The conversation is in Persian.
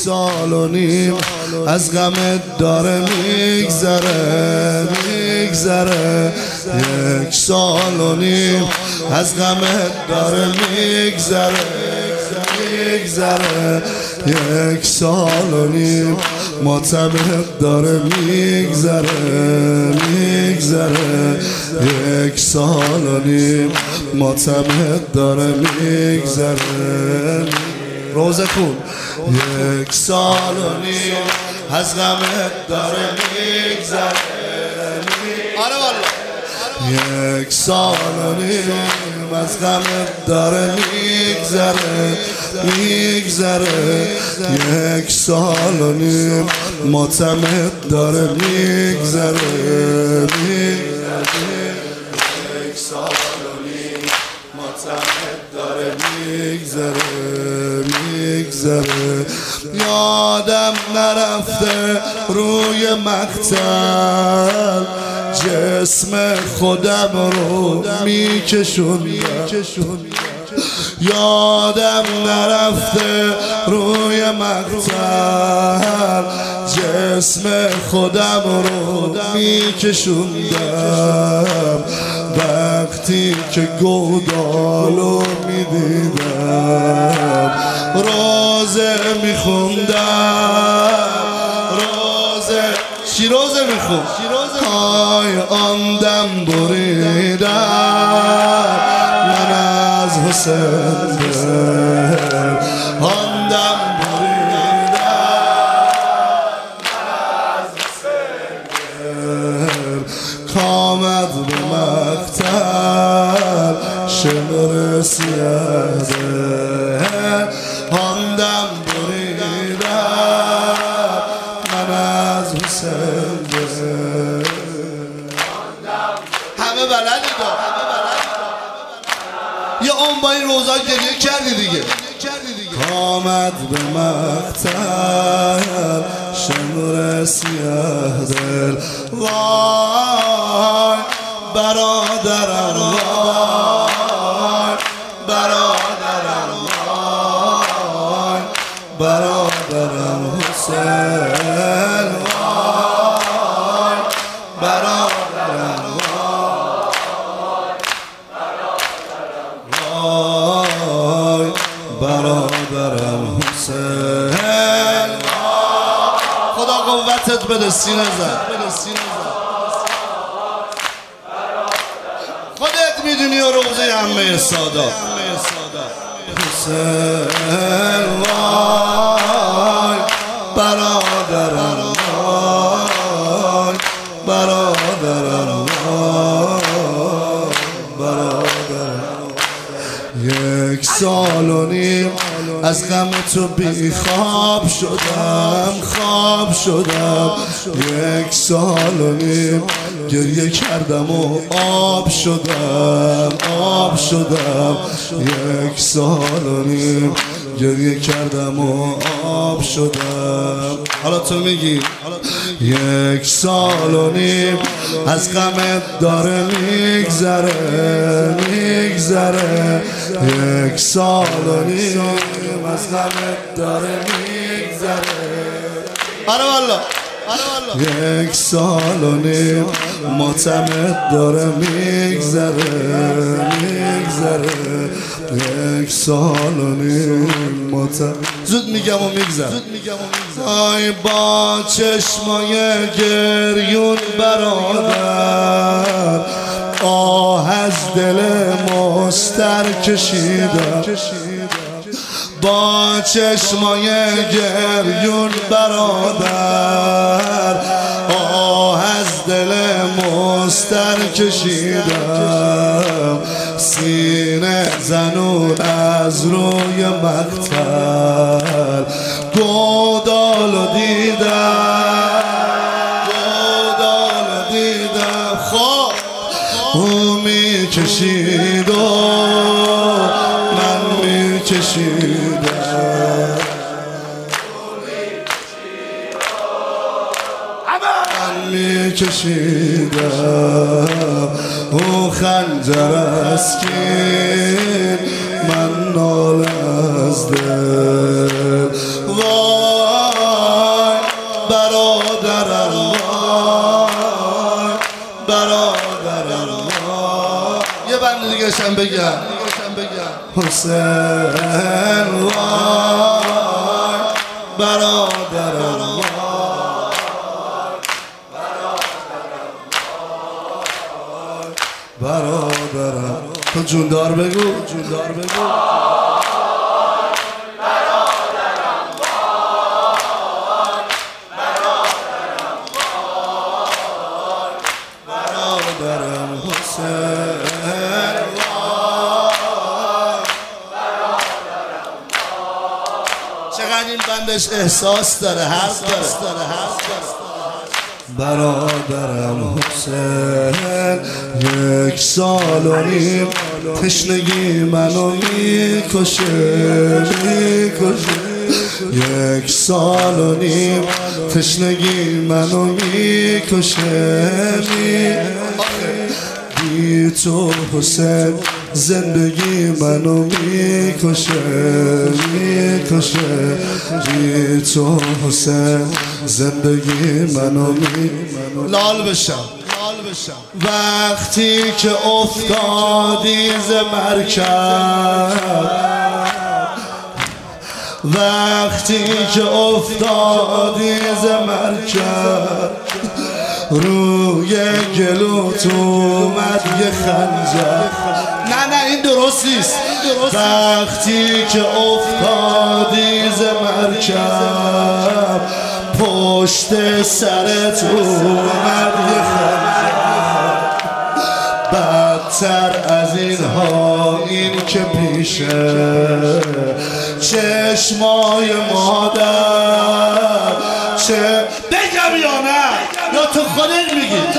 سال و نیم از غمت داره میگذره 1 سال و نیم از غمت داره میگذره 1 سال و نیم ماتمت داره میگذره 1 سال و نیم ماتمت داره میگذره روزه کن 1 سال و نیم از غمت داره میگذره آره والله 1 سال و نیم از غمت داره میگذره 1 سال و نیم ماتمت داره میگذره 1 سال و نیم ماتمت داره میگذره یادم نرفته روی مقتل جسم خودم رو میکشوندم یادم نرفته روی مقتل جسم خودم رو میکشوندم وقتی که گودالو میدیدم روزه میخوندم شیروزه میخوند های آن دم بریدم من از حسین دل آن دم بریدم من از حسین دل کامد به مقتل شمر سیاه دل آن دم بریدم من از حسین دل همه بلدی یه اون با این روزا گریه کردی دیگه کامد به مقتل شمر سیاه دل وای برادرم وای برادرم وای برادرم حسین وای برادرم وای برادرم حسین خدا قوتت بده سینه زد خودت میدونی و روزه همه سادات حسین وای برادرم وای برادرم وای برادرم 1 سال و نیم از غم تو بی خواب شدم 1 سال و نیم گریه کردم و آب شدم 1 سال و نیم گریه کردم و آب شدم حالا تو میگی 1 سال و نیم از غمت داره میگذره 1 سال و نیم از غمت داره میگذره آره والله 1 سال و نیم ماتمت داره میگذره 1 سال و نیم ماتم زود میگم و میگذره آی با چشمای گریون برادر آه از دل مستر کشیدم با چشمای گریون برادر آه از دل مستر کشیدم سینه زنون از روی مقتل گودالو دیدم خواه او میکشید و من میکشیدم میکشیدم او خنجر اسکین من ناله از دل حسین وای برادرم برادرم تو جوندار بگو جوندار بگو برادرم حسین چقدر این بندش احساس داره حرف داره برادرم حسین 1 سال و نیم تشنگی منو میکشه 1 سال و نیم تشنگی منو میکشه بی تو حسین زندگی منو میکشه بی تو حسین زندگی منو لال بشم وقتی که افتادی ز مرکب وقتی که افتادی ز مرکب روی گلوت اومد یه خنجر نه این درست نیست وقتی که افتادی ز مرکب پشت سرت اومد یه خنجر بدتر از اینها این که پیشه چشمای مادر چه بگم یا نه یا تو خودت میگی